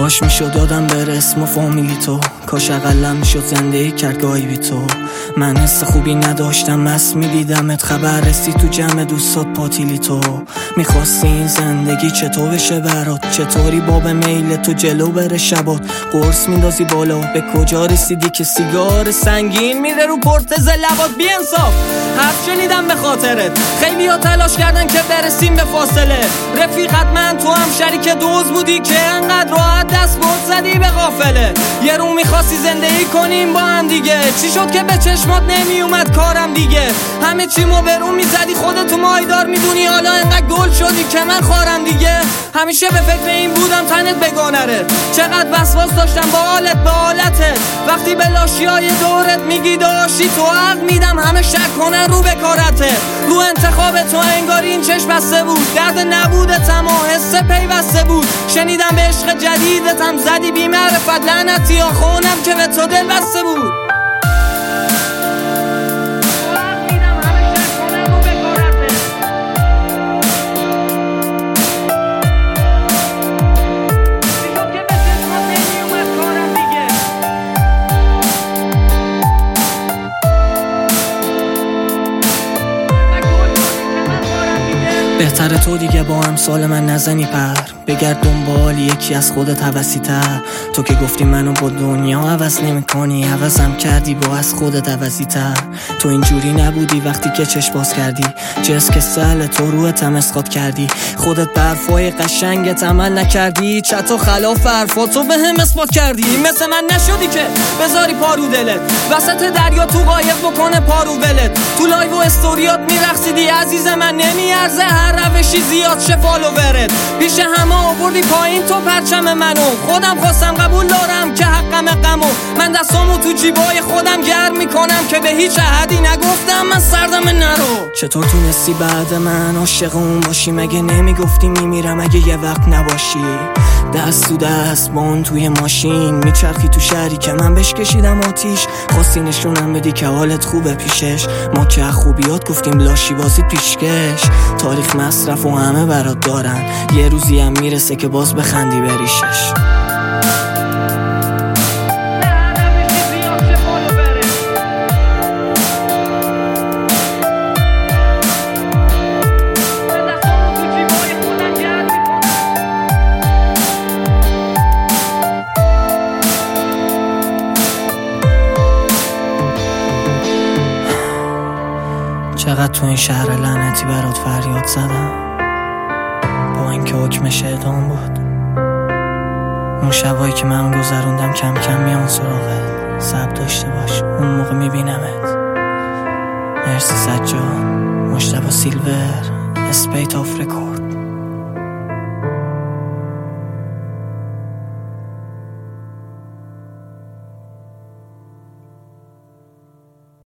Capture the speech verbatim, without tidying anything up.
کاش میشد یادم بره اسم و فامیلی تو، کاش اقلم میشد زندگی کرد گاهی بی تو. من حس خوبی نداشتم، مست میدیدمت، خبر رسی تو جمع دوستات پاتیلی تو. میخواستی این زندگی چطور بشه برات، چطوری باب میل تو جلو بره شبات. قرص میندازی بالا، به کجا رسیدی که سیگار سنگین میره رو پرتز لبات. بی انصاف حرف شنیدم به خاطرت، خیلی ها تلاش کردن که برسیم به فاصله. رفیقت من تو هم شریک دوز بودی که انقدر راحت دست برد زدی به غافله. یه رو میخواستی زندگی کنیم با هم دیگه، چی شد که به چشمات نمی اومد کارم دیگه. همه چیمو به رو میزدی، خودتو مایدار میدونی، حالا انقدر گل شدی که من خارم دیگه. همیشه به فکر این بودم تنت بگانره، چقدر وسواس داشتم با حالت به حالتت. وقتی به لاشیای دورت میگی داشتی تو حق میدم، همه شک کنن رو بکارته. رو انتخاب تو انگاری این چشم بسته بود، درد نبودتم و حس پیوسته بود. شنیدم به عشق جدیدتم زدی بی معرفت، لعنتی ها خونم که به تو دل بسته بود. بهتره تو دیگه با امثال من نزنی پر، بگرد دنبال یکی از خودت هوسی تر. تو که گفتی منو با دنیا عوض نمی کنی، عوضم کردی با از خودت عوضی تر. تو اینجوری نبودی وقتی که چشم باز کردی، جس که سهل تو روحت هم اسقاط کردی. خودت برفای قشنگت عمل نکردی، چطور خلاف حرفاتو به هم اثبات کردی. مثل من نشدی که بذاری پارو دلت وسط دریا تو قایق بکنه پارو ولت. تو لایو و استوریات میرقصیدی عزیز من، نمیارزه هر روشی زیاد شه فالوورت. پیش همه آوردی پایین تو پرچم منو، خودم خواستم قبول دارم که حقم غمو. من دستامو تو جیبای خودم گرم میکنم که به هیچ احدی نگفتم من سردم نرو. چطور تونستی بعد من عاشق اون باشی، مگه نمیگفتی میمیرم اگه یه وقت نباشی. دست تو دست با اون توی ماشین میچرخی تو شهری که من بهش کشیدم آتیش. خواستی نشونم بدی که حالت خوبه پیشش، ما که خوبیات گفتیم لاشی بازید پیشکش. تاریخ مصرف و همه برات دارن، یه روزی هم میرسه که باز بخندی بریشش. چقدر تو این شهر لعنتی برات فریاد زدم، با اینکه حکمش اعدام بود. اون شبایی که من گذروندم کم کم میان سراغت، صبر داشته باش اون موقع میبینمت. مرسی سجاد، مجتبی سیلور، اسپیت آف رکورد.